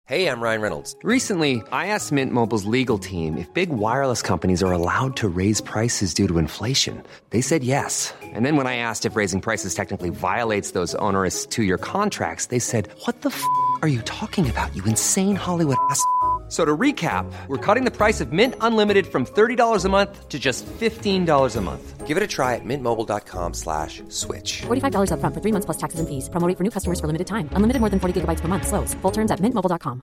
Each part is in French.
Hey, I'm Ryan Reynolds. Recently, I asked Mint Mobile's legal team if big wireless companies are allowed to raise prices due to inflation. They said yes. And then when I asked if raising prices technically violates those onerous two-year contracts, they said, "What the f*** are you talking about, you insane Hollywood ass?" So to recap, we're cutting the price of Mint Unlimited from $30 a month to just $15 a month. Give it a try at mintmobile.com/switch. $45 up front for 3 months plus taxes and fees. Promo rate for new customers for limited time. Unlimited more than 40 gigabytes per month. Slows full terms at mintmobile.com.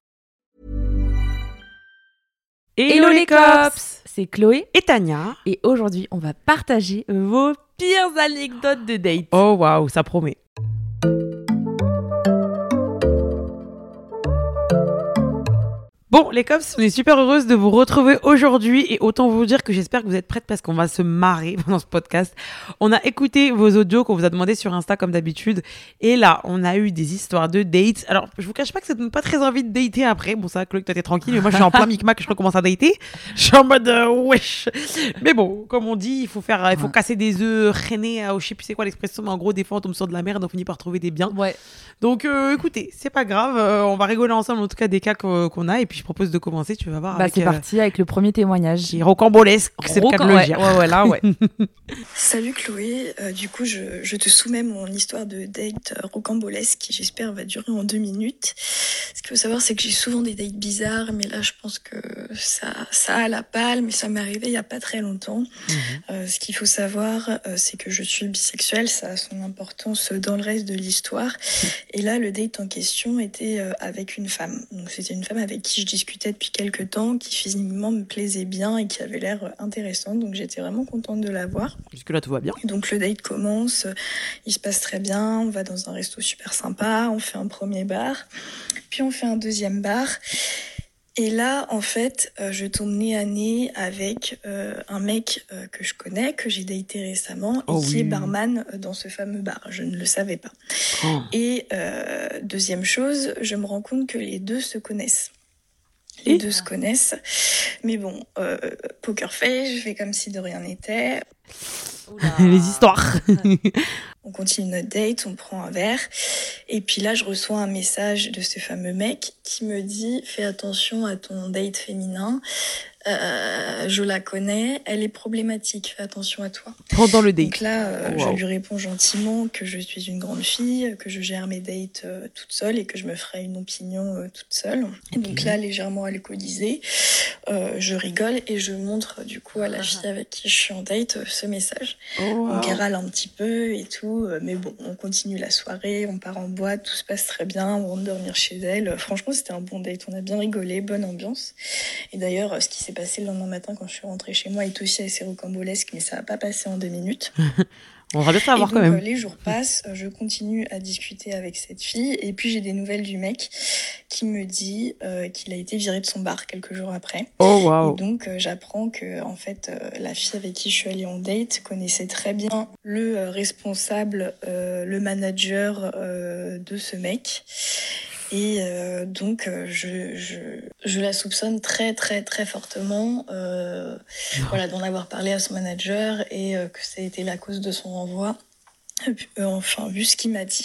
Hello les cops, c'est Chloé et Tania. Et aujourd'hui, on va partager vos pires anecdotes de date. Oh waouh, ça promet. Bon, les cops, on est super heureuse de vous retrouver aujourd'hui et autant vous dire que j'espère que vous êtes prêtes parce qu'on va se marrer pendant ce podcast. On a écouté vos audios qu'on vous a demandé sur Insta comme d'habitude et là, on a eu des histoires de dates. Alors, je vous cache pas que ça donne pas très envie de dater après. Bon, ça va, Chloé, toi t'es tranquille, mais moi je suis en plein micmac que je recommence à dater. Je suis en mode wesh. Mais bon, comme on dit, il faut casser des œufs, reiner, je sais plus c'est quoi l'expression, mais en gros, des fois on tombe sur de la merde, on finit par trouver des biens. Ouais. Donc écoutez, c'est pas grave, on va rigoler ensemble en tout cas des cas qu'on a et puis je propose de commencer, tu vas voir. Bah, c'est parti avec le premier témoignage. Rocambolesque, c'est le cas de le dire. Ouais, là, ouais. Salut Chloé, du coup je te soumets mon histoire de date rocambolesque qui j'espère va durer en 2 minutes. Ce qu'il faut savoir c'est que j'ai souvent des dates bizarres, mais là je pense que ça a la palme et ça m'est arrivé il y a pas très longtemps. Ce qu'il faut savoir c'est que je suis bisexuelle, ça a son importance dans le reste de l'histoire. Et là le date en question était avec une femme. Donc c'était une femme avec qui je discutais depuis quelques temps, qui physiquement me plaisait bien et qui avait l'air intéressante. Donc j'étais vraiment contente de la voir. Jusque-là, tout va bien. Et donc le date commence, il se passe très bien, on va dans un resto super sympa, on fait un premier bar, puis on fait un deuxième bar. Et là, en fait, je tombe nez à nez avec un mec que je connais, que j'ai daté récemment, et qui est barman dans ce fameux bar. Je ne le savais pas. Et deuxième chose, je me rends compte que les deux se connaissent. Les deux se connaissent. Mais bon, poker face, je fais comme si de rien n'était. Les histoires. On continue notre date, on prend un verre. Et puis là, je reçois un message de ce fameux mec qui me dit « Fais attention à ton date féminin. Je la connais, elle est problématique, fais attention à toi. » Pendant le date. Donc là, je lui réponds gentiment que je suis une grande fille, que je gère mes dates toute seule et que je me ferai une opinion toute seule. Et donc là, légèrement alcoolisée, je rigole et je montre du coup à la fille avec qui je suis en date ce message. Donc elle râle un petit peu et tout, mais bon, on continue la soirée, on part en boîte, tout se passe très bien, on rentre dormir chez elle. Franchement, c'était un bon date, on a bien rigolé, bonne ambiance. Et d'ailleurs, ce qui s'est passé le lendemain matin quand je suis rentrée chez moi est aussi assez rocambolesque, mais ça va pas passer en 2 minutes. On va bien savoir donc, quand même. Les jours passent, je continue à discuter avec cette fille et puis j'ai des nouvelles du mec qui me dit qu'il a été viré de son bar quelques jours après. Et donc j'apprends que en fait la fille avec qui je suis allée en date connaissait très bien le responsable, le manager de ce mec. Et donc je la soupçonne très très très fortement d'en avoir parlé à son manager et que ça a été la cause de son renvoi. Enfin, vu ce qu'il m'a dit.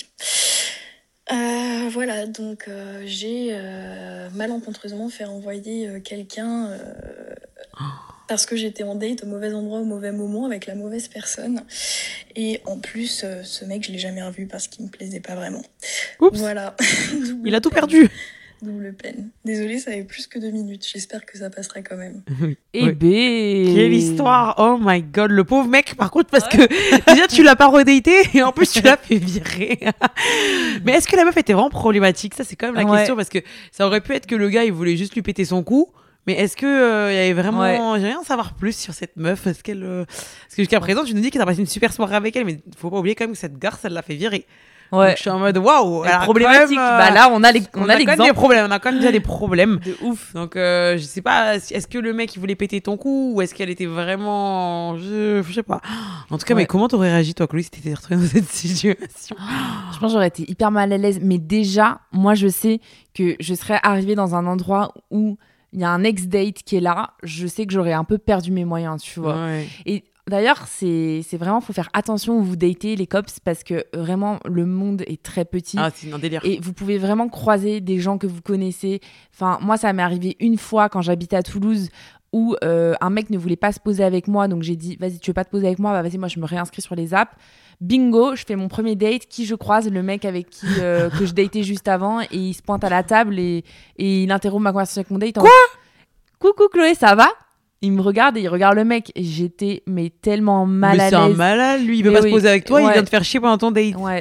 Donc j'ai malencontreusement fait renvoyer quelqu'un parce que j'étais en date au mauvais endroit au mauvais moment avec la mauvaise personne. Et en plus, ce mec, je l'ai jamais revu parce qu'il me plaisait pas vraiment. Oups. Voilà. Il a tout perdu. Double peine. Désolée, ça avait plus que 2 minutes. J'espère que ça passera quand même. Quelle histoire. Oh my god, le pauvre mec, par contre, parce que déjà, tu l'as pas redaté et en plus, tu l'as fait virer. Mais est-ce que la meuf était vraiment problématique ? Ça, c'est quand même la question, parce que ça aurait pu être que le gars, il voulait juste lui péter son cou. Mais est-ce que il y avait vraiment... J'aimerais bien en savoir plus sur cette meuf. Parce que jusqu'à présent, tu nous dis que t'as passé une super soirée avec elle, mais faut pas oublier quand même que cette garce, elle l'a fait virer. Ouais. Donc, je suis en mode waouh, problématique. Bah là, on a quand même des problèmes. On a quand même déjà des problèmes. De ouf. Donc je sais pas, est-ce que le mec il voulait péter ton cou ou est-ce qu'elle était vraiment, je sais pas. En tout cas, mais comment t'aurais réagi toi, Chloé, si t'étais retrouvée dans cette situation ? Je pense que j'aurais été hyper mal à l'aise. Mais déjà, moi, je sais que je serais arrivée dans un endroit où il y a un ex-date qui est là. Je sais que j'aurais un peu perdu mes moyens, tu vois. Ouais. Et D'ailleurs, c'est vraiment, faut faire attention où vous datez les cops parce que vraiment, le monde est très petit. Ah, c'est un délire. Et vous pouvez vraiment croiser des gens que vous connaissez. Enfin, moi, ça m'est arrivé une fois quand j'habitais à Toulouse où un mec ne voulait pas se poser avec moi. Donc, j'ai dit, vas-y, tu veux pas te poser avec moi ? Bah, vas-y, moi, je me réinscris sur les apps. Bingo, je fais mon premier date. Qui je croise ? Le mec avec qui que je datais juste avant. Et il se pointe à la table et il interrompt ma conversation avec mon date. Quoi ? Coucou Chloé, ça va ? Il me regarde et il regarde le mec. Et j'étais tellement mal à l'aise. Mais c'est un malade, lui. Il veut pas se poser avec toi. Ouais. Il vient te faire chier pendant ton date. Ouais.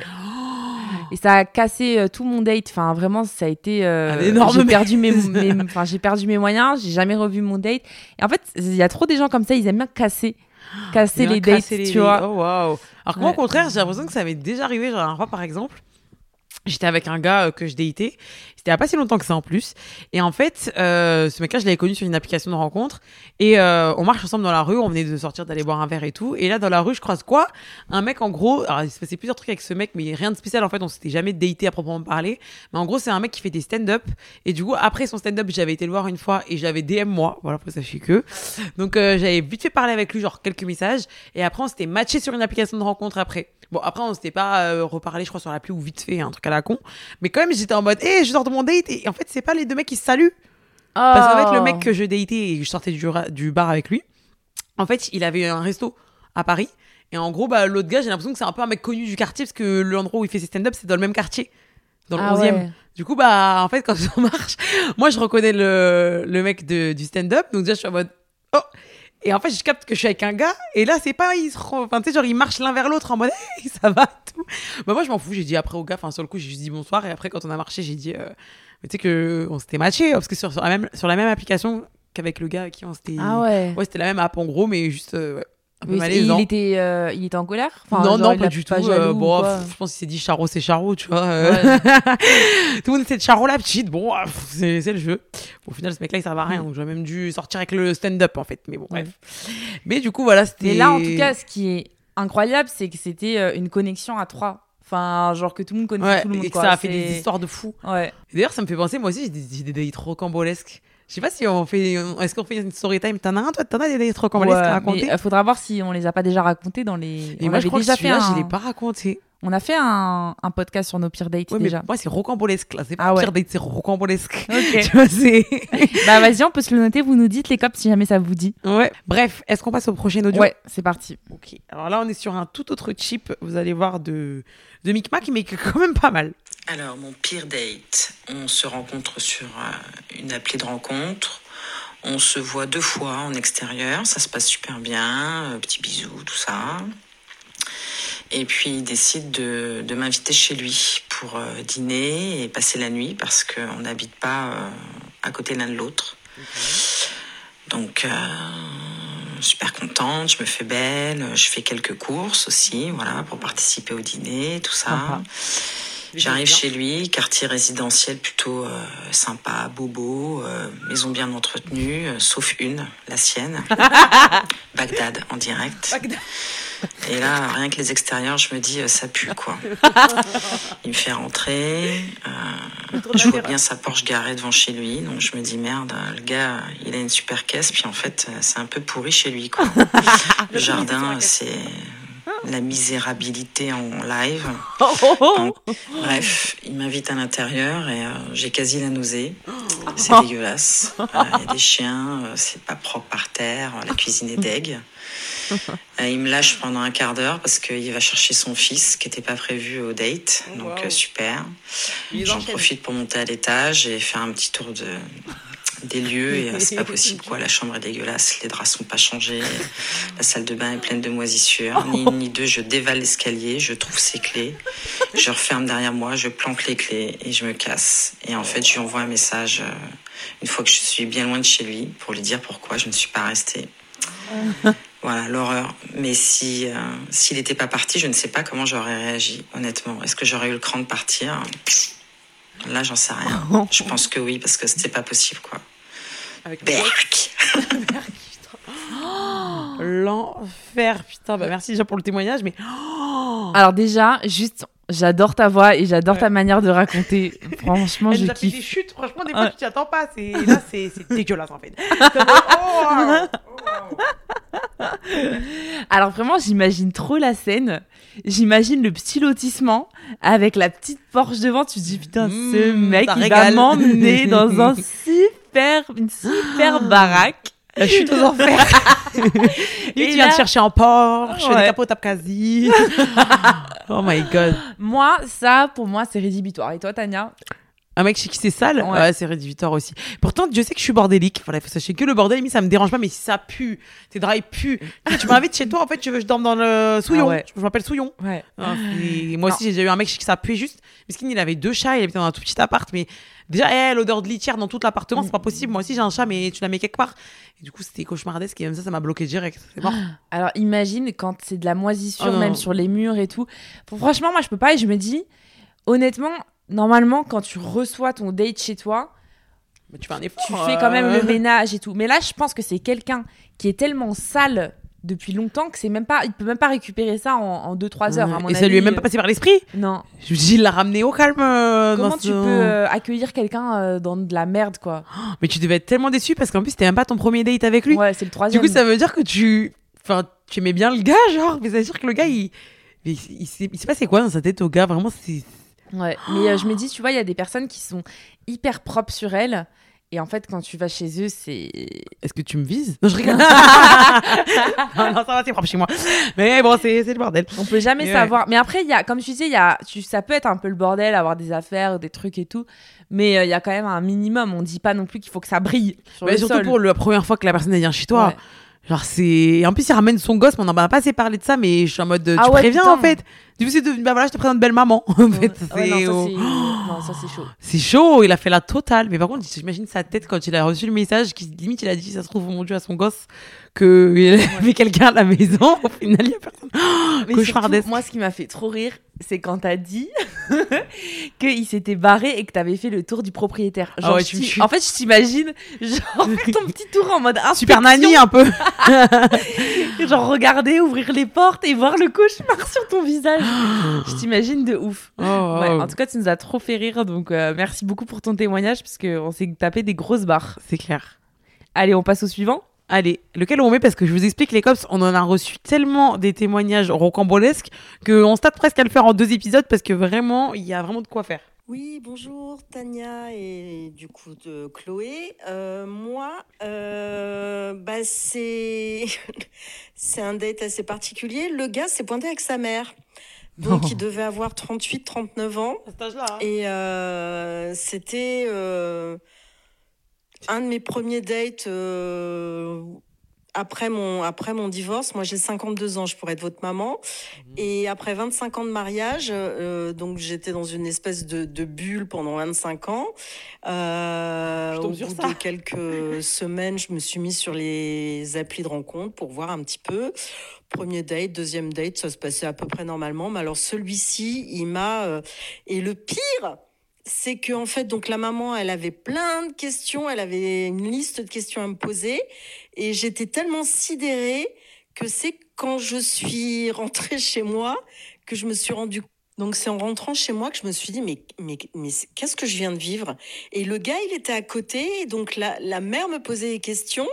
Et ça a cassé tout mon date. Enfin, vraiment, ça a été... énorme. J'ai perdu mes moyens. J'ai jamais revu mon date. Et en fait, il y a trop des gens comme ça. Ils aiment bien casser les dates, tu vois. Oh, waouh. Alors que moi, au contraire, j'ai l'impression que ça m'est déjà arrivé. Genre, un fois, par exemple, j'étais avec un gars que je datais. C'était il y a pas si longtemps que ça en plus. Et en fait, ce mec-là, je l'avais connu sur une application de rencontre. Et on marche ensemble dans la rue. On venait de sortir, d'aller boire un verre et tout. Et là, dans la rue, je croise quoi ? Un mec, en gros. Alors, il se passait plusieurs trucs avec ce mec, mais rien de spécial. En fait, on s'était jamais daté à proprement parler. Mais en gros, c'est un mec qui fait des stand-up. Et du coup, après son stand-up, j'avais été le voir une fois et j'avais DM moi. Voilà, pour ça, je suis que. Donc, j'avais vite fait parler avec lui, genre quelques messages. Et après, on s'était matché sur une application de rencontre après. Bon, après, on s'était pas reparlé, je crois, sur l'appli ou vite fait, un truc à la con. Mais quand même, j'étais en mode, je sors de mon date. Et en fait, c'est pas les deux mecs qui se saluent. Parce qu'en fait, le mec que je datais et je sortais du bar avec lui, en fait, il avait un resto à Paris. Et en gros, l'autre gars, j'ai l'impression que c'est un peu un mec connu du quartier parce que l'endroit où il fait ses stand-up, c'est dans le même quartier. Dans le 11e. Ouais. Du coup, en fait, quand ça marche, moi, je reconnais le mec du stand-up. Donc, déjà, je suis en mode, oh! Et en fait, je capte que je suis avec un gars. Et là, c'est pas, enfin, tu sais, genre, ils marchent l'un vers l'autre en mode, hey, ça va, tout. Moi, je m'en fous. J'ai dit après au gars, enfin, sur le coup, j'ai juste dit bonsoir. Et après, quand on a marché, j'ai dit, mais tu sais qu'on s'était matché. Parce que sur la même application qu'avavec le gars avec qui on s'était. Ah ouais. Ouais, c'était la même app en gros, mais juste. Un peu oui, malaisant. Il était en colère, enfin, non, pas du tout. Jaloux, je pense qu'il s'est dit Charo, c'est Charo, tu vois. Ouais. Tout le monde c'est Charo la petite. Bon, c'est le jeu. Au final, ce mec-là, il servait à rien. Donc, j'aurais même dû sortir avec le stand-up, en fait. Mais bon, bref. Mais du coup, voilà, c'était. Mais là, en tout cas, ce qui est incroyable, c'est que c'était une connexion à 3. Enfin, genre que tout le monde connaissait tout le monde. Et que ça a fait des histoires de fou. Ouais. Et d'ailleurs, ça me fait penser, moi aussi, j'ai des dates rocambolesques. Je sais pas si est-ce qu'on fait une story time. T'en as des dates rocambolesques à raconter. Il faudra voir si on les a pas déjà racontés dans les. Et moi, je crois déjà que je l'ai pas raconté. On a fait un podcast sur nos pires dates déjà. Mais moi, c'est rocambolesque là. C'est pas pire date, c'est rocambolesque. Ok. Tu vois, c'est. Vas-y, on peut se le noter. Vous nous dites les cops si jamais ça vous dit. Ouais. Bref, est-ce qu'on passe au prochain audio ? Ouais, c'est parti. Ok. Alors là, on est sur un tout autre chip. Vous allez voir de Micmac, mais quand même pas mal. Alors, mon pire date, on se rencontre sur une appli de rencontre. On se voit 2 fois en extérieur, ça se passe super bien, petits bisous, tout ça. Et puis il décide de m'inviter chez lui pour dîner et passer la nuit parce qu'on n'habite pas à côté l'un de l'autre. Donc super contente, je me fais belle, je fais quelques courses aussi, voilà, pour participer au dîner, tout ça. J'arrive chez lui, quartier résidentiel plutôt sympa, bobo, maison bien entretenue, sauf une, la sienne. Bagdad en direct. Bagdad. Et là, rien que les extérieurs, je me dis, ça pue, quoi. Il me fait rentrer. Je vois bien sa Porsche garée devant chez lui. Donc je me dis, merde, le gars, il a une super caisse. Puis en fait, c'est un peu pourri chez lui, quoi. Le jardin, c'est la misérabilité en live. Donc, bref, il m'invite à l'intérieur et j'ai quasi la nausée. C'est dégueulasse. Il y a des chiens, c'est pas propre par terre. La cuisine est deg. Il me lâche pendant un quart d'heure parce qu'il va chercher son fils qui n'était pas prévu au date. Donc super. J'en profite pour monter à l'étage et faire un petit tour des lieux et c'est pas possible quoi, la chambre est dégueulasse, les draps sont pas changés, la salle de bain est pleine de moisissures, ni une ni deux, je dévale l'escalier, je trouve ses clés, je referme derrière moi, je planque les clés et je me casse. Et en fait je lui envoie un message une fois que je suis bien loin de chez lui pour lui dire pourquoi je ne suis pas restée. Voilà, l'horreur. Mais s'il n'était pas parti, je ne sais pas comment j'aurais réagi, honnêtement. Est-ce que j'aurais eu le cran de partir ? Là, j'en sais rien. Je pense que oui, parce que c'était pas possible, quoi. Avec Berk. L'enfer, putain. Merci déjà pour le témoignage, mais... Alors déjà, juste... J'adore ta voix et j'adore ta manière de raconter. Franchement, je kiffe. Des chutes, franchement, des fois, tu t'y attends pas. Là, c'est dégueulasse, en fait. Alors vraiment, j'imagine trop la scène. J'imagine le petit lotissement avec la petite Porsche devant. Tu te dis, putain, ce mec, il va m'emmener dans une super baraque. La chute aux enfers. Lui, tu viens de chercher un Porsche, je fais des capots tape quasi. Oh my god. Moi, ça, pour moi, c'est rédhibitoire. Et toi, Tania? Un mec chez qui c'est sale, ouais, c'est rédhibitoire aussi. Pourtant, je sais que je suis bordélique. Voilà, il faut sachez que le bordel, ça me dérange pas, mais si ça pue, tes draps puent. Si tu m'invites chez toi, en fait, tu veux que je dorme dans le souillon. Je m'appelle souillon. Ouais. Moi aussi, j'ai déjà eu un mec chez qui ça puait juste. Miskin, il avait 2 chats, il habitait dans un tout petit appart, mais déjà, l'odeur de litière dans tout l'appartement, c'est pas possible. Moi aussi, j'ai un chat, mais tu la mets quelque part. Et du coup, c'était cauchemardesque. Et même ça m'a bloqué direct. C'est mort. Alors, imagine quand c'est de la moisissure, même sur les murs et tout. Franchement, moi, je peux pas. Et je me dis, honnêtement, normalement, quand tu reçois ton date chez toi, tu fais un effort. Tu fais quand même le ménage et tout. Mais là, je pense que c'est quelqu'un qui est tellement sale depuis longtemps que il peut même pas récupérer ça en 2-3 heures. À mon avis, ça lui est même pas passé par l'esprit. Non. Je me dis, il l'a ramené au calme. Comment tu peux accueillir quelqu'un dans de la merde, quoi? Mais tu devais être tellement déçu parce qu'en plus, c'était même pas ton premier date avec lui. Ouais, c'est le 3e. Du coup, ça veut dire que tu aimais bien le gars, genre. Mais ça veut dire que le gars, il s'est passé quoi dans sa tête au gars? Vraiment, c'est. Ouais, mais je me dis, tu vois, il y a des personnes qui sont hyper propres sur elles. Et en fait, quand tu vas chez eux, c'est... Est-ce que tu me vises? Non, je rigole. non, ça va, c'est propre chez moi. Mais bon, c'est le bordel. On peut jamais savoir. Mais après, comme tu disais, ça peut être un peu le bordel, avoir des affaires, des trucs et tout. Mais il y a quand même un minimum. On dit pas non plus qu'il faut que ça brille sur le surtout sol. pour la première fois que la personne vient chez toi. Ouais. Genre, c'est... En plus, il ramène son gosse, mais on n'en a pas assez parlé de ça, mais je suis en mode, tu préviens, putain. En fait. Du coup, c'est devenu, voilà, je te présente belle maman. En fait, non, ça, c'est chaud. C'est chaud, il a fait la totale. Mais par contre, j'imagine sa tête quand il a reçu le message, limite, il a dit, ça se trouve, mon Dieu, à son gosse, qu'il avait quelqu'un à la maison. Au final, il n'y a personne. Cauchemardesque. Moi, ce qui m'a fait trop rire, c'est quand t'as dit qu'il s'était barré et que t'avais fait le tour du propriétaire. Genre, en fait, je t'imagine, genre, faire ton petit tour en mode inspection. Super nanny, un peu. Genre, regarder, ouvrir les portes et voir le cauchemar sur ton visage. Je t'imagine de ouf. En tout cas, tu nous as trop fait rire, donc merci beaucoup pour ton témoignage, parce qu'on s'est tapé des grosses barres. C'est clair. Allez, on passe au suivant. Allez, lequel on met? Parce que je vous explique, les cops, on en a reçu tellement des témoignages rocambolesques qu'on se tape presque à le faire en 2 épisodes, parce que vraiment, il y a vraiment de quoi faire. Oui, bonjour Tania et du coup de Chloé. Moi, c'est un date assez particulier. Le gars s'est pointé avec sa mère. Donc, il devait avoir 38-39 ans. À cet âge-là. Hein. Et c'était un de mes premiers dates après mon divorce. Moi, j'ai 52 ans, je pourrais être votre maman. Et après 25 ans de mariage, donc j'étais dans une espèce de bulle pendant 25 ans. Au bout de quelques semaines, je me suis mise sur les applis de rencontre pour voir un petit peu. Premier date, deuxième date, ça se passait à peu près normalement. Mais alors celui-ci, il m'a... Et le pire, c'est que en fait, donc la maman, elle avait plein de questions, elle avait une liste de questions à me poser, et j'étais tellement sidérée que c'est quand je suis rentrée chez moi que je me suis rendue. Donc c'est en rentrant chez moi que je me suis dit mais qu'est-ce que je viens de vivre? Et le gars, il était à côté, et donc la mère me posait des questions.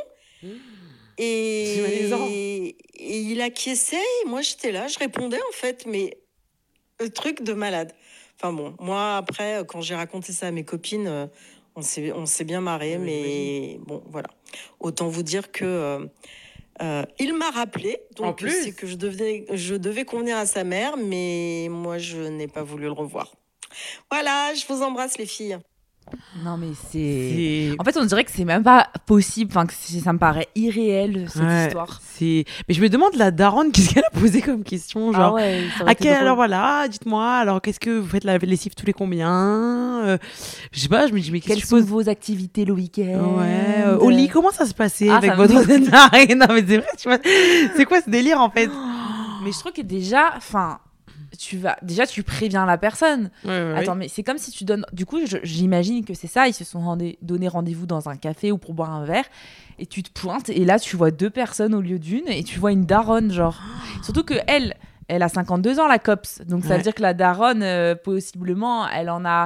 Et il acquiesçait, et moi j'étais là, je répondais en fait, mais le truc de malade. Enfin bon, moi après, quand j'ai raconté ça à mes copines, on s'est bien marré, mais bon, voilà. Autant vous dire que il m'a rappelé, donc c'est que je devais convenir à sa mère, mais moi je n'ai pas voulu le revoir. Voilà, je vous embrasse les filles. Non mais c'est... En fait on dirait que c'est même pas possible, enfin que ça me paraît irréel cette histoire. Mais je me demande la daronne, qu'est-ce qu'elle a posé comme question, genre alors voilà, dites-moi, alors qu'est-ce que vous faites la lessive tous les combien, je sais pas, je me dis mais quelles sont vos activités le week-end, au lit comment ça se passait avec votre non mais c'est vrai, tu vois, c'est quoi ce délire en fait? Mais je trouve que déjà, enfin tu préviens la personne. Attends, mais c'est comme si tu donnes... Du coup, j'imagine que c'est ça. Ils se sont donné rendez-vous dans un café ou pour boire un verre. Et tu te pointes. Et là, tu vois 2 personnes au lieu d'une. Et tu vois une daronne, genre. Surtout que elle elle a 52 ans, la copse. Donc, ça veut dire que la daronne, possiblement, elle en a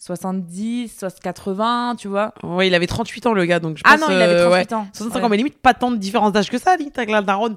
70, 80, tu vois. Ouais, il avait 38 ans, le gars. Donc je pense, non, il avait 38 ans. 65 ans, mais limite, pas tant de différence d'âge que ça, limite, avec la daronne.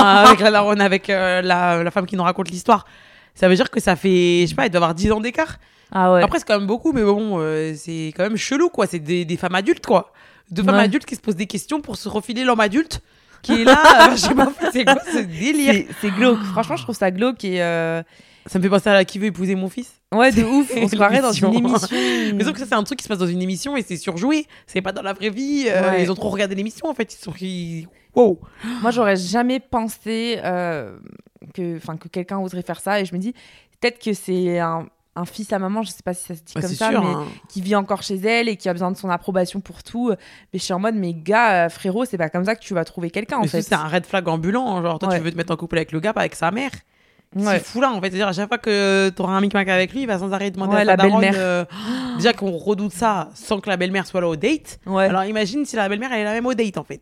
Avec la femme qui nous raconte l'histoire. Ça veut dire que ça fait, je sais pas, il doit avoir 10 ans d'écart. Ah ouais. Après, c'est quand même beaucoup, mais bon, c'est quand même chelou, quoi. C'est des femmes adultes, quoi. Deux femmes adultes qui se posent des questions pour se refiler l'homme adulte qui est là. Je sais pas, c'est quoi ce délire? C'est glauque. Franchement, je trouve ça glauque et ça me fait penser à Qui veut épouser mon fils. Ouais, de ouf. On se croirait dans une émission. Mais sauf que ça, c'est un truc qui se passe dans une émission et c'est surjoué. C'est pas dans la vraie vie. Ils ont trop regardé l'émission, en fait. Wow. Moi, j'aurais jamais pensé que quelqu'un oserait faire ça. Et je me dis, peut-être que c'est un fils à maman, je sais pas si ça se dit comme ça, sûr, mais hein. qui vit encore chez elle et qui a besoin de son approbation pour tout. Mais je suis en mode, mais gars, frérot, c'est pas comme ça que tu vas trouver quelqu'un, en fait. C'est un red flag ambulant. Hein. Genre, toi, tu veux te mettre en couple avec le gars, pas avec sa mère. C'est fou là, en fait. C'est-à-dire, à chaque fois que t'auras un micmac avec lui, il va sans arrêt demander à la sa daronne. belle-mère. Déjà qu'on redoute ça sans que la belle-mère soit là au date. Alors, imagine si la belle-mère, elle est la même au date, en fait.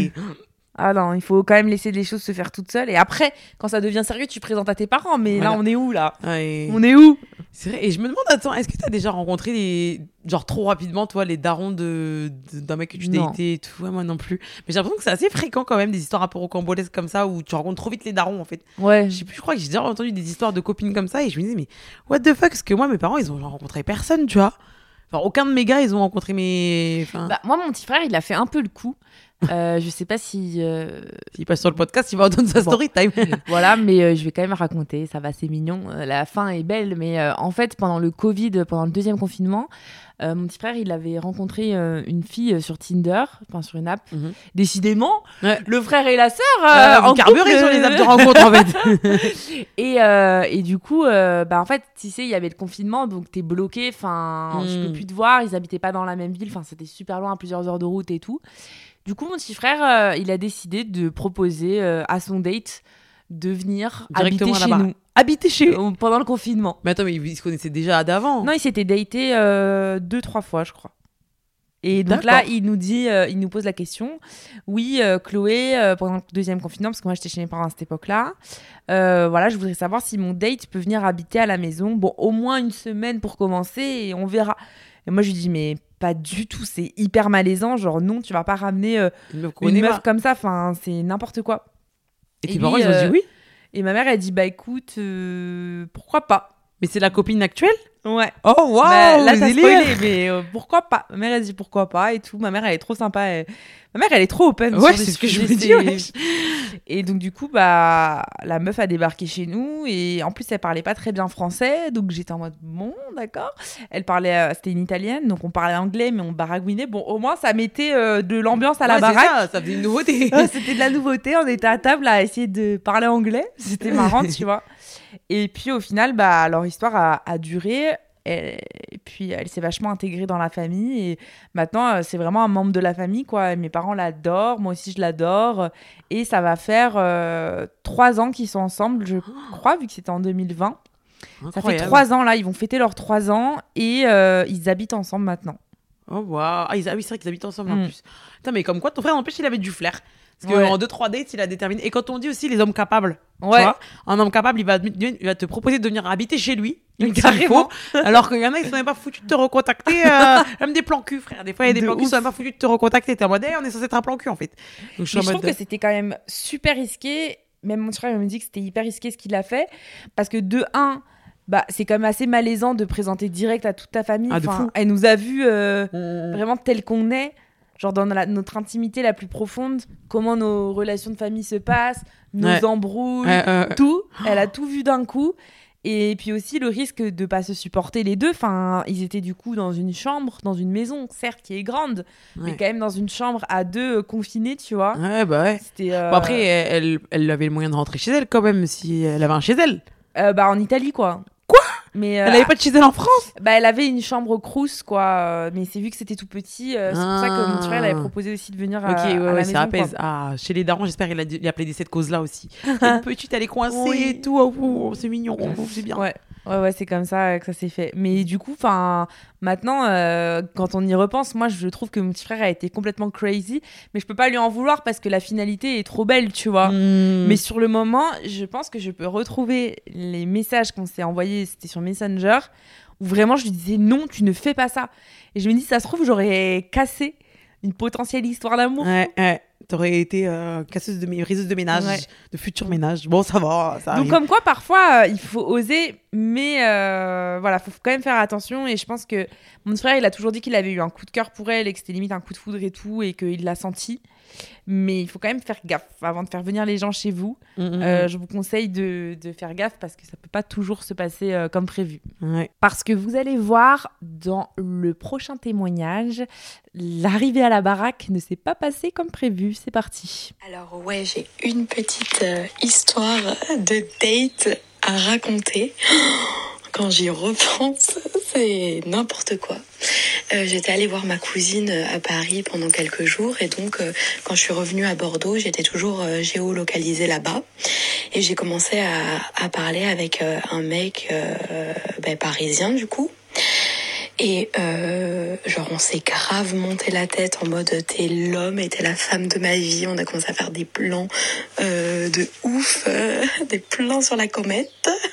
Ah non, il faut quand même laisser les choses se faire toutes seules. Et après, quand ça devient sérieux, tu présentes à tes parents. Mais là, on est où, là? On est où? C'est vrai. Et je me demande, attends, est-ce que t'as déjà rencontré genre trop rapidement, toi, les darons d'un mec que tu datais et tout? Ouais, moi non plus. Mais j'ai l'impression que c'est assez fréquent quand même, des histoires un peu rocambolesques comme ça, où tu rencontres trop vite les darons, en fait. Ouais. Je sais plus, je crois que j'ai déjà entendu des histoires de copines comme ça et je me disais, mais what the fuck? Parce que moi, mes parents, ils ont rencontré personne, tu vois. Enfin, aucun de mes gars, ils ont rencontré mes. Moi, mon petit frère, il a fait un peu le coup. Je sais pas si. S'il passe sur le podcast, il va entendre sa story time. Voilà, mais je vais quand même raconter. Ça va, c'est mignon. La fin est belle, mais en fait, pendant le Covid, pendant le deuxième confinement, mon petit frère, il avait rencontré une fille sur Tinder, enfin sur une app. Décidément, le frère et la sœur en carburé sur les apps de rencontre, en fait. et du coup, en fait, tu sais, il y avait le confinement, donc t'es bloqué. Enfin, je peux plus te voir. Ils habitaient pas dans la même ville. Enfin, c'était super loin, à plusieurs heures de route et tout. Du coup, mon petit frère, il a décidé de proposer à son date de venir directement habiter chez nous. Habiter chez eux pendant le confinement. Mais attends, mais ils se connaissaient déjà d'avant? Non, ils s'étaient datés 2-3 fois, je crois. Et donc là, il nous pose la question. Oui, Chloé, pendant le deuxième confinement, parce que moi, j'étais chez mes parents à cette époque-là, je voudrais savoir si mon date peut venir habiter à la maison. Bon, au moins une semaine pour commencer et on verra. Et moi, je lui dis, mais pas du tout, c'est hyper malaisant. Genre, non, tu vas pas ramener une meuf comme ça. Enfin, c'est n'importe quoi. Et tes parents, ils ont dit oui? Et ma mère, elle dit, bah écoute, pourquoi pas? Mais c'est la copine actuelle? Ouais. Oh, waouh! Là, t'as spoilé, mais pourquoi pas? Ma mère, elle dit pourquoi pas et tout. Ma mère, elle est trop sympa. Ma mère, elle est trop open. Ouais, c'est ce que je me dis. Ouais. Et donc, du coup, la meuf a débarqué chez nous. Et en plus, elle parlait pas très bien français. Donc, j'étais en mode, bon, d'accord. Elle parlait, c'était une italienne. Donc, on parlait anglais, mais on baragouinait. Bon, au moins, ça mettait de l'ambiance à la baraque. Ça faisait une nouveauté. C'était de la nouveauté. On était à table à essayer de parler anglais. C'était marrant, tu vois. Et puis, au final, leur histoire a duré. Et puis elle s'est vachement intégrée dans la famille et maintenant c'est vraiment un membre de la famille, quoi. Mes parents l'adorent, moi aussi je l'adore et ça va faire 3 ans qu'ils sont ensemble, je crois, vu que c'était en 2020. Incroyable. Ça fait 3 ans là, ils vont fêter leurs 3 ans et ils habitent ensemble maintenant. Oh waouh. Oui, c'est vrai qu'ils habitent ensemble en plus. Putain, mais comme quoi ton frère, n'empêche, il avait du flair. Parce qu'en 2-3 dates, il a déterminé. Et quand on dit aussi les hommes capables, tu vois, un homme capable, il va te proposer de venir habiter chez lui, carrément. Alors qu'il y en a, ils sont même pas foutus de te recontacter. Même des plans cul, frère. Des fois, il y a des plans cul, ils sont même pas foutus de te recontacter. T'es en mode, on est censé être un plan cul, en fait. Donc, je trouve que c'était quand même super risqué. Même mon frère me dit que c'était hyper risqué ce qu'il a fait. Parce que de 1, c'est quand même assez malaisant de présenter direct à toute ta famille. Elle nous a vus vraiment tel qu'on est. Genre dans notre intimité la plus profonde, comment nos relations de famille se passent, nos embrouilles, tout. Elle a tout vu d'un coup. Et puis aussi le risque de pas se supporter les deux. Enfin, ils étaient du coup dans une chambre, dans une maison, certes qui est grande, mais quand même dans une chambre à 2 confinés, tu vois. Ouais. C'était, Bon, après, elle avait le moyen de rentrer chez elle quand même, si elle avait un chez elle. En Italie, quoi. Mais elle avait pas de chez elle en France? Elle avait une chambre crous, quoi. Mais c'est vu que c'était tout petit, c'est pour ça que mon frère avait proposé aussi de venir à la maison. Ça apaise. Chez les darons, j'espère qu'il a plaidé cette cause-là aussi. Une petite, elle est coincée et tout. Oh, c'est mignon, c'est bien. Ouais. Ouais, c'est comme ça que ça s'est fait. Mais du coup, maintenant, quand on y repense, moi, je trouve que mon petit frère a été complètement crazy. Mais je peux pas lui en vouloir parce que la finalité est trop belle, tu vois. Mais sur le moment, je pense que je peux retrouver les messages qu'on s'est envoyés, c'était sur Messenger, où vraiment je lui disais non, tu ne fais pas ça. Et je me dis, ça se trouve, j'aurais cassé une potentielle histoire d'amour. Ouais. T'aurais été briseuse de ménage, de futur ménage. Bon, ça va, ça arrive. Donc comme quoi, parfois, il faut oser, mais voilà, faut quand même faire attention. Et je pense que mon frère, il a toujours dit qu'il avait eu un coup de cœur pour elle et que c'était limite un coup de foudre et tout, et qu'il l'a senti. Mais il faut quand même faire gaffe avant de faire venir les gens chez vous. Je vous conseille de faire gaffe parce que ça peut pas toujours se passer comme prévu. Ouais. Parce que vous allez voir dans le prochain témoignage, l'arrivée à la baraque ne s'est pas passée comme prévu. C'est parti. Alors ouais, j'ai une petite histoire de date à raconter. Quand j'y repense, c'est n'importe quoi. J'étais allée voir ma cousine à Paris pendant quelques jours et donc quand je suis revenue à Bordeaux, j'étais toujours géolocalisée là-bas et j'ai commencé à parler avec un mec parisien du coup. Et on s'est grave monté la tête en mode t'es l'homme et t'es la femme de ma vie. On a commencé à faire des plans de ouf, des plans sur la comète,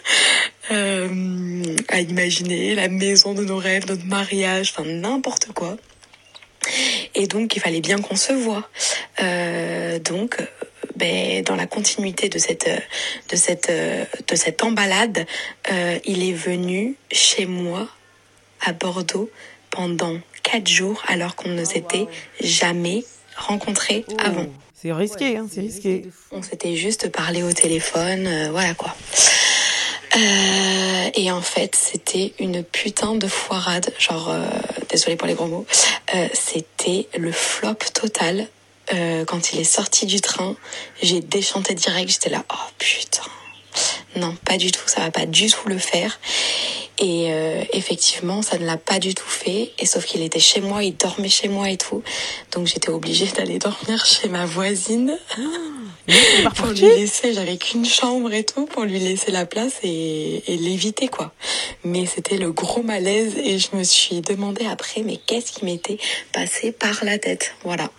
à imaginer la maison de nos rêves, notre mariage, enfin n'importe quoi. Et donc il fallait bien qu'on se voie. Dans la continuité de cette emballade, il est venu chez moi à Bordeaux pendant 4 jours alors qu'on ne s'était jamais rencontrés avant. C'est risqué, c'est risqué. On s'était juste parlé au téléphone, voilà quoi. Et en fait, c'était une putain de foirade. Désolée pour les gros mots. C'était le flop total. Quand il est sorti du train, j'ai déchanté direct. J'étais là, oh putain. Non, pas du tout, ça va pas du tout le faire. Et effectivement, ça ne l'a pas du tout fait. Et sauf qu'il était chez moi, il dormait chez moi et tout. Donc j'étais obligée d'aller dormir chez ma voisine. Pour lui laisser, j'avais qu'une chambre et tout, pour lui laisser la place et l'éviter quoi. Mais c'était le gros malaise et je me suis demandé après, mais qu'est-ce qui m'était passé par la tête. Voilà.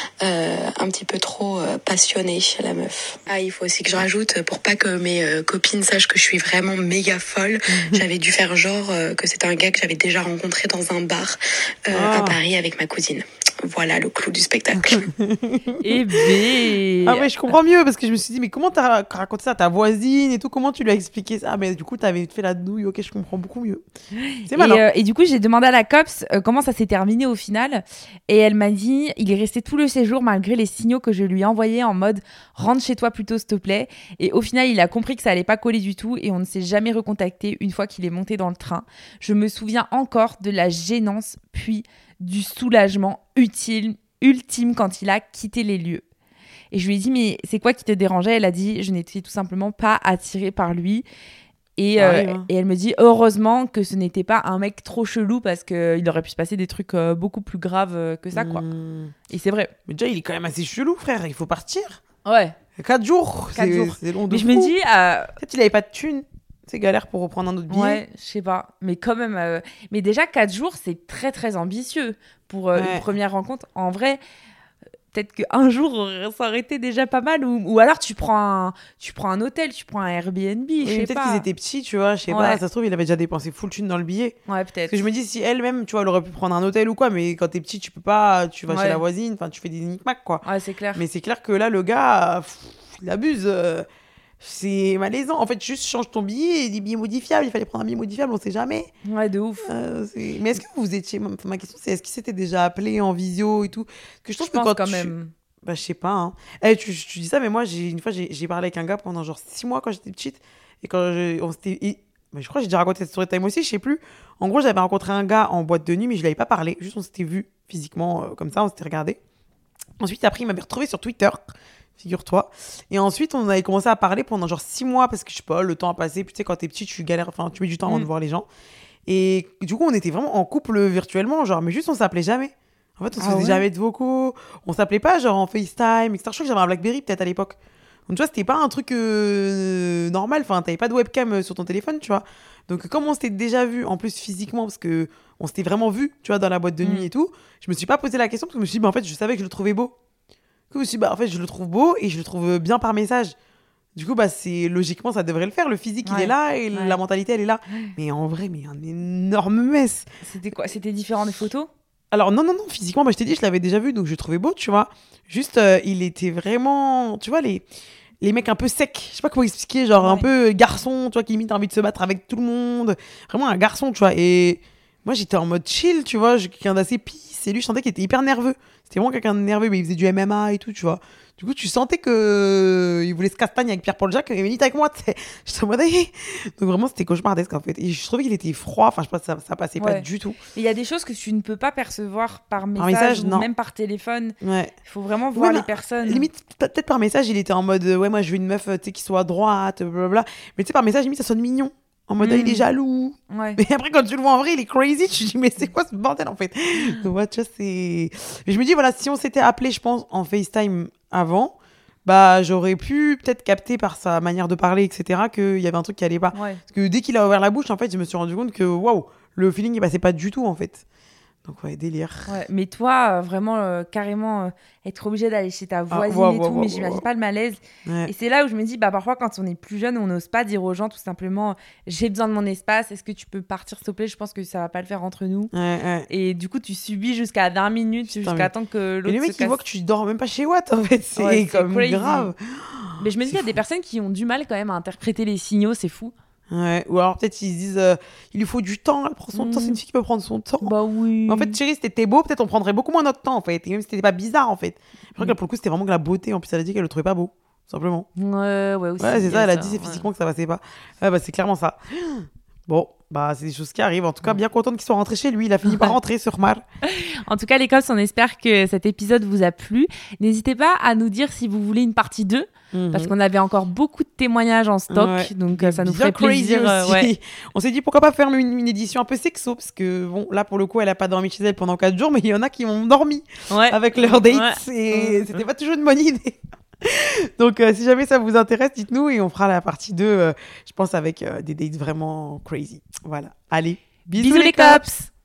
Un petit peu trop passionnée la meuf. Ah, il faut aussi que je rajoute, pour pas que mes copines sachent que je suis vraiment méga folle, j'avais dû faire genre que c'était un gars que j'avais déjà rencontré dans un bar à Paris avec ma cousine. Voilà le clou du spectacle. Eh ben. Ah ouais, je comprends mieux parce que je me suis dit, mais comment t'as raconté ça à ta voisine et tout? Comment tu lui as expliqué ça? Mais du coup, t'avais fait la douille. Ok, je comprends beaucoup mieux. C'est malin. Et du coup, j'ai demandé à la copse comment ça s'est terminé au final. Et elle m'a dit, il est resté tout le séjour malgré les signaux que je lui ai envoyés en mode rentre chez toi plutôt, s'il te plaît. Et au final, il a compris que ça allait pas coller du tout et on ne s'est jamais recontacté une fois qu'il est monté dans le train. Je me souviens encore de la gênance puis du soulagement ultime quand il a quitté les lieux. Et je lui ai dit, mais c'est quoi qui te dérangeait? Elle a dit, je n'étais tout simplement pas attirée par lui. Et elle me dit, heureusement que ce n'était pas un mec trop chelou parce qu'il aurait pu se passer des trucs beaucoup plus graves que ça, quoi. Et c'est vrai. Mais déjà, il est quand même assez chelou, frère. Il faut partir. Ouais. 4 jours. 4 jours. C'est long de mais fou. je me dis... Peut-être qu'il avait pas de thunes. C'est galère pour reprendre un autre billet. Ouais, je sais pas. Mais quand même... Mais déjà, 4 jours, c'est très, très ambitieux pour une première rencontre. En vrai, peut-être qu'un jour, ça aurait été déjà pas mal. Ou alors, tu prends un hôtel, tu prends un Airbnb, je sais pas. Peut-être qu'ils étaient petits, tu vois, je sais pas. Ça se trouve, il avait déjà dépensé full thune dans le billet. Ouais, peut-être. Parce que je me dis, si elle-même, tu vois, elle aurait pu prendre un hôtel ou quoi, mais quand t'es petit, tu peux pas, tu vas chez la voisine, enfin, tu fais des nick-mac, quoi. Ouais, c'est clair. Mais c'est clair que là, le gars, il abuse. C'est malaisant. En fait, juste change ton billet et des billets modifiables. Il fallait prendre un billet modifiable, on sait jamais. Ouais, de ouf. Mais est-ce que vous étiez... Ma question, c'est est-ce qu'il s'était déjà appelé en visio et tout? Parce que je trouve que quand même. Bah, je sais pas. Hein. Tu dis ça, mais moi, une fois, j'ai parlé avec un gars pendant genre 6 mois quand j'étais petite. Et quand on s'était... Mais je crois que j'ai déjà raconté cette story time aussi, je sais plus. En gros, j'avais rencontré un gars en boîte de nuit, mais je l'avais pas parlé. Juste, on s'était vu physiquement comme ça, on s'était regardé. Ensuite, après, il m'avait retrouvé sur Twitter. Figure-toi. Et ensuite, on avait commencé à parler pendant genre 6 mois parce que je sais pas, le temps a passé. Puis tu sais, quand t'es petit, tu galères, enfin, tu mets du temps avant de voir les gens. Et du coup, on était vraiment en couple virtuellement, genre, mais juste on s'appelait jamais. En fait, on se faisait jamais de vocaux. On s'appelait pas, genre en FaceTime, etc. Je crois que j'avais un Blackberry peut-être à l'époque. Donc, tu vois, c'était pas un truc normal. Enfin, t'avais pas de webcam sur ton téléphone, tu vois. Donc, comme on s'était déjà vu, en plus physiquement, parce que on s'était vraiment vu, tu vois, dans la boîte de nuit et tout, je me suis pas posé la question parce que je me suis dit, en fait, je savais que je le trouvais beau. Du coup, je me suis dit, en fait, je le trouve beau et je le trouve bien par message. Du coup, logiquement, ça devrait le faire. Le physique, il est là et la mentalité, elle est là. Mais en vrai, un énorme mess. C'était quoi ? C'était différent des photos ? Alors, non, physiquement, je t'ai dit, je l'avais déjà vu, donc je le trouvais beau, tu vois. Juste, il était vraiment, tu vois, les mecs un peu secs. Je sais pas comment expliquer, genre un peu garçon, tu vois, qui limite a envie de se battre avec tout le monde. Vraiment un garçon, tu vois. Et moi, j'étais en mode chill, tu vois, quelqu'un d'assez peace. Et lui, je sentais qu'il était hyper nerveux. C'était vraiment quelqu'un de nerveux, mais il faisait du MMA et tout, tu vois. Du coup, tu sentais qu'il voulait se castagne avec Pierre-Paul Jacques et il venait avec moi, tu sais. J'étais en mode, hey. Donc vraiment, c'était cauchemardesque, en fait. Et je trouvais qu'il était froid. Enfin, je sais pas, ça passait pas du tout. Il y a des choses que tu ne peux pas percevoir par message ou même par téléphone. Il faut vraiment voir les personnes. Limite, peut-être par message, il était en mode, moi, je veux une meuf, tu sais, qui soit droite, blablabla. Mais tu sais, par message, limite, ça sonne mignon. En mode, il est jaloux. Mais après, quand tu le vois en vrai, il est crazy. Tu te dis, mais c'est quoi ce bordel, en fait? Donc, ouais, tu vois, c'est... Mais je me dis, voilà, si on s'était appelé, je pense, en FaceTime avant, j'aurais pu peut-être capter par sa manière de parler, etc., qu'il y avait un truc qui allait pas. Parce que dès qu'il a ouvert la bouche, en fait, je me suis rendu compte que, waouh, le feeling, il passait pas du tout, en fait. Donc, délire. Mais toi, vraiment, carrément, être obligé d'aller chez ta voisine et tout, mais j'imagine pas le malaise. Et c'est là où je me dis, parfois, quand on est plus jeune, on n'ose pas dire aux gens tout simplement, j'ai besoin de mon espace, est-ce que tu peux partir, s'il te plaît ? Je pense que ça va pas le faire entre nous. Et du coup, tu subis jusqu'à 20 minutes, jusqu'à temps que l'autre se casse. Et le mec, il voit que tu dors même pas chez Watt, en fait. C'est comme crazy. Grave. Mais je me dis, il y a des personnes qui ont du mal quand même à interpréter les signaux, c'est fou. Ouais, ou alors peut-être ils se disent il lui faut du temps, elle prend son temps, c'est une fille qui peut prendre son temps. Oui. Mais en fait, chérie, si t'étais beau, peut-être on prendrait beaucoup moins notre temps en fait. Et même si t'étais pas bizarre en fait. Je crois que là, pour le coup, c'était vraiment que la beauté. En plus, elle a dit qu'elle le trouvait pas beau, simplement. Aussi. Ouais, c'est ça, elle a dit c'est physiquement que ça passait pas. Ouais, c'est clairement ça. Bon, c'est des choses qui arrivent. En tout cas, bien contente qu'il soit rentré chez lui. Il a fini par rentrer sur Mar. En tout cas, les cops, on espère que cet épisode vous a plu. N'hésitez pas à nous dire si vous voulez une partie 2. Parce qu'on avait encore beaucoup de témoignages en stock. Donc, ça nous ferait plaisir. On s'est dit pourquoi pas faire une édition un peu sexo. Parce que, bon, là, pour le coup, elle a pas dormi chez elle pendant 4 jours. Mais il y en a qui ont dormi avec leur date. Et c'était pas toujours une bonne idée. Donc si jamais ça vous intéresse, dites-nous et on fera la partie 2 je pense avec des dates vraiment crazy. Voilà, allez, bisous les cops.